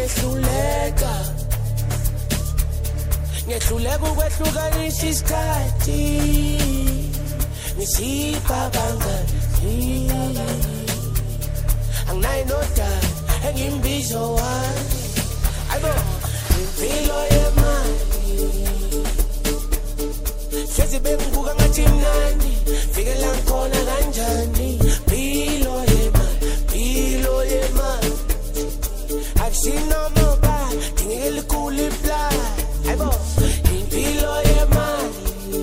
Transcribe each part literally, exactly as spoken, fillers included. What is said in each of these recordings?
ngehluleka ngehluleka ukwehlukanisa isikhathi ngisiphabanga anginayo nodala engimbizo wami ayibo impilo yemali hlezi bengibuka ngathi mnandi fikela ngikhona kanjani impilo yemali impilo yemali akusino moba ngeke likhulu plan ayibo impilo yemali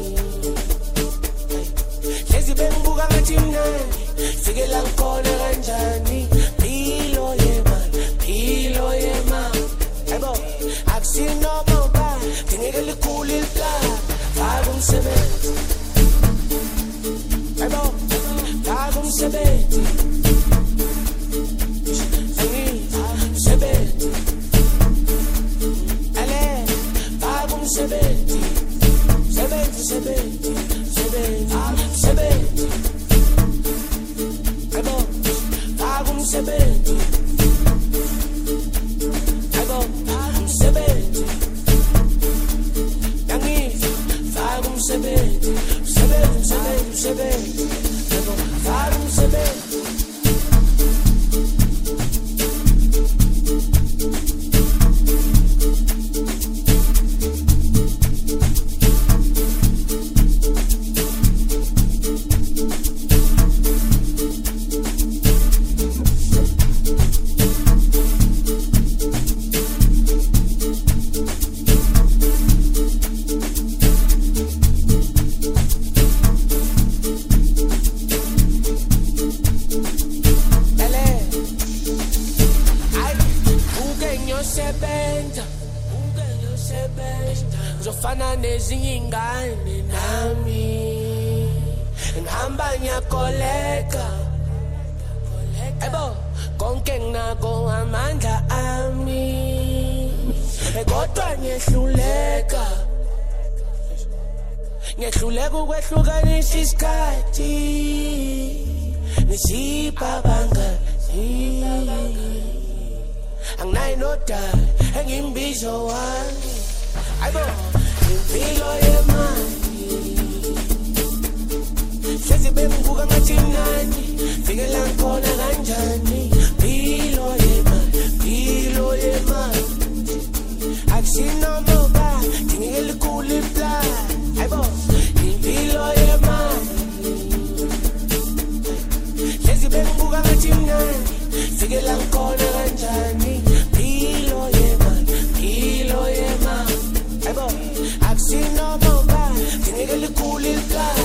hlezi bengibuka ngathi mnandi fikela ngikhona kanjani impilo yemali impilo yemali ayibo akusino moba ngeke likhulu plan faka umsebenzi ayibo faka umsebenzi Sebenzi, sebenzi, sebenzi, sebenzi, sebenzi. Aibo, fagum sebenzi. Aibo, sebenzi. Yangi, fagum sebenzi, sebenzi, sebenzi, sebenzi. Aibo, fagum sebenzi. Sebenza, sebenza, zofana nezinye ingane nami, ngihamba ngiyakoleka, ebo konke nginako amandla ami, kodwa ngiyehluleka, ngiyehluleka ukwehlukanisa isikhathi, ngisiphabanga. Anginayo nodala engimbizo wami ayibo impilo yemali hlezi bengibuka ngathi mnandi fikela ngikhona kanjani impilo yemali impilo yemali akusino moba ngeke likhulu plan ayibo impilo yemali hlezi bengibuka ngathi mnandi fikela ngikhona kanjani impilo yemali impilo yemali ayibo akusino moba ngeke likhulu plan